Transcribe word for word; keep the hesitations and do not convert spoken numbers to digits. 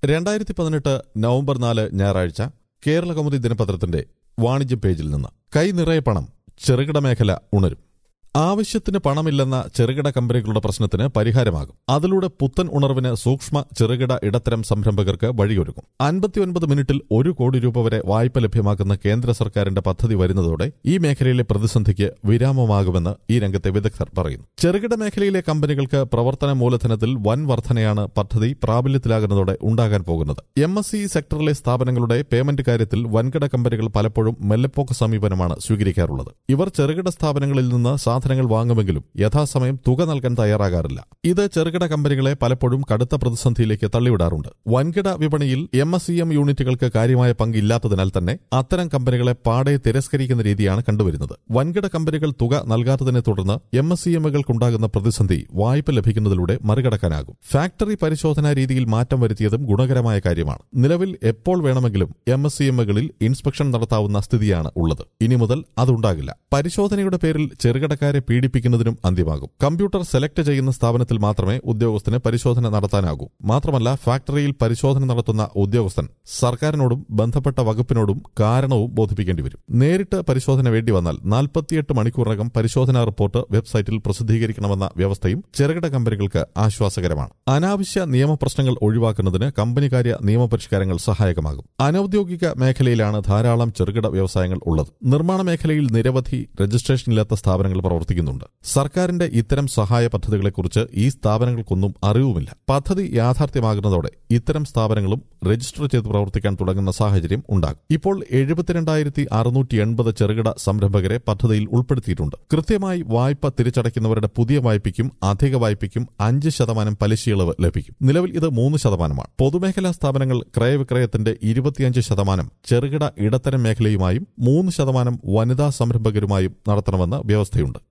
രണ്ടായിരത്തി പതിനെട്ട് നവംബർ നാല് ഞായറാഴ്ച കേരളകൗമുദി ദിനപത്രത്തിന്റെ വാണിജ്യ പേജിൽ നിന്ന് കൈ നിറയെ പണം, ചെറുകിട മേഖല ഉണരും. ആവശ്യത്തിന് പണമില്ലെന്ന ചെറുകിട കമ്പനികളുടെ പ്രശ്നത്തിന് പരിഹാരമാകും. അതിലൂടെ പുത്തൻ ഉണർവിന് സൂക്ഷ്മ ചെറുകിട ഇടത്തരം സംരംഭകർക്ക് വഴിയൊരുക്കും. അൻപത്തിയൊൻപത് മിനിറ്റിൽ ഒരു കോടി രൂപ വരെ വായ്പ ലഭ്യമാക്കുന്ന കേന്ദ്ര സർക്കാരിന്റെ പദ്ധതി വരുന്നതോടെ ഈ മേഖലയിലെ പ്രതിസന്ധിക്ക് വിരാമമാകുമെന്ന് ഈ രംഗത്തെ വിദഗ്ധർ പറയുന്നു. ചെറുകിട മേഖലയിലെ കമ്പനികൾക്ക് പ്രവർത്തന മൂലധനത്തിൽ വൻ വർധനയാണ് പദ്ധതി പ്രാബല്യത്തിലാകുന്നതോടെ ഉണ്ടാകാൻ പോകുന്നത്. എം എസ് ഇ സെക്ടറിലെ സ്ഥാപനങ്ങളുടെ പേയ്മെന്റ് കാര്യത്തിൽ വൻകിട കമ്പനികൾ പലപ്പോഴും മെല്ലെപ്പോക്ക് സമീപനമാണ് സ്വീകരിക്കാറുള്ളത്. ഇവർ ചെറുകിട സ്ഥാപനങ്ങളിൽ നിന്ന് സാധനങ്ങൾ വാങ്ങുമെങ്കിലും യഥാസമയം തുക നൽകാൻ തയ്യാറാകാറില്ല. ഇത് ചെറുകിട കമ്പനികളെ പലപ്പോഴും കടുത്ത പ്രതിസന്ധിയിലേക്ക് തള്ളിവിടാറുണ്ട്. വൻകിട വിപണിയിൽ എം എസ് ഇ എം യൂണിറ്റുകൾക്ക് കാര്യമായ പങ്കില്ലാത്തതിനാൽ തന്നെ അത്തരം കമ്പനികളെ പാടെ തിരസ്കരിക്കുന്ന രീതിയാണ് കണ്ടുവരുന്നത്. വൻകിട കമ്പനികൾ തുക നൽകാത്തതിനെ തുടർന്ന് എം എസ് ഇ എമ്മുകൾക്കുണ്ടാകുന്ന പ്രതിസന്ധി വായ്പ ലഭിക്കുന്നതിലൂടെ മറികടക്കാനാകും. ഫാക്ടറി പരിശോധനാ രീതിയിൽ മാറ്റം വരുത്തിയതും ഗുണകരമായ കാര്യമാണ്. നിലവിൽ എപ്പോൾ വേണമെങ്കിലും എം എസ് ഇ എമ്മുകളിൽ ഇൻസ്പെക്ഷൻ നടത്താവുന്ന സ്ഥിതിയാണ് ഉള്ളത്. ഇനി മുതൽ അതുണ്ടാകില്ല. പരിശോധനയുടെ പേരിൽ ചെറുകിടക്കാരെ പീഡിപ്പിക്കുന്നതിനും അന്ത്യമാകും. കമ്പ്യൂട്ടർ സെലക്ട് ചെയ്യുന്ന സ്ഥാപനത്തിൽ മാത്രമേ ഉദ്യോഗസ്ഥന് പരിശോധന നടത്താനാകൂ. മാത്രമല്ല, ഫാക്ടറിയിൽ പരിശോധന നടത്തുന്ന ഉദ്യോഗസ്ഥൻ സർക്കാരിനോടും ബന്ധപ്പെട്ട വകുപ്പിനോടും കാരണവും ബോധിപ്പിക്കേണ്ടി വരും. നേരിട്ട് പരിശോധന വേണ്ടി വന്നാൽ നാൽപ്പത്തിയെട്ട് മണിക്കൂറിനകം പരിശോധനാ റിപ്പോർട്ട് വെബ്സൈറ്റിൽ പ്രസിദ്ധീകരിക്കണമെന്ന വ്യവസ്ഥയും ചെറുകിട കമ്പനികൾക്ക് ആശ്വാസകരമാണ്. അനാവശ്യ നിയമപ്രശ്നങ്ങൾ ഒഴിവാക്കുന്നതിന് കമ്പനികാര്യ നിയമപരിഷ്കാരങ്ങൾ സഹായകമാകും. അനൌദ്യോഗിക മേഖലയിലാണ് ധാരാളം ചെറുകിട വ്യവസായങ്ങൾ ഉള്ളത്. നിർമ്മാണ മേഖലയിൽ നിരവധി രജിസ്ട്രേഷനില്ലാത്ത സ്ഥാപനങ്ങൾ പ്രവർത്തിക്കുന്നുണ്ട്. സർക്കാരിന്റെ ഇത്തരം സഹായ പദ്ധതികളെക്കുറിച്ച് ഈ സ്ഥാപനങ്ങൾക്കൊന്നും അറിവുമില്ല. പദ്ധതി യാഥാർത്ഥ്യമാകുന്നതോടെ ഇത്തരം സ്ഥാപനങ്ങളും രജിസ്റ്റർ ചെയ്ത് പ്രവർത്തിക്കാൻ തുടങ്ങുന്ന സാഹചര്യം ഉണ്ടാകും. ഇപ്പോൾ എഴുപത്തിരണ്ടായിരത്തി അറുന്നൂറ്റി എൺപത് ചെറുകിട സംരംഭകരെ പദ്ധതിയിൽ ഉൾപ്പെടുത്തിയിട്ടുണ്ട്. കൃത്യമായി വായ്പ തിരിച്ചടയ്ക്കുന്നവരുടെ പുതിയ വായ്പയ്ക്കും അധിക വായ്പയ്ക്കും അഞ്ച് ശതമാനം പലിശയിളവ് ലഭിക്കും. നിലവിൽ ഇത് മൂന്ന് ശതമാനമാണ്. പൊതുമേഖലാ സ്ഥാപനങ്ങൾ ക്രയവിക്രയത്തിന്റെ ഇരുപത്തിയഞ്ച് ശതമാനം ചെറുകിട ഇടത്തരം മേഖലയുമായും മൂന്ന് ശതമാനം വനിതാ സംരംഭകരുമായും നടത്തണമെന്ന് വ്യവസ്ഥയുണ്ട്.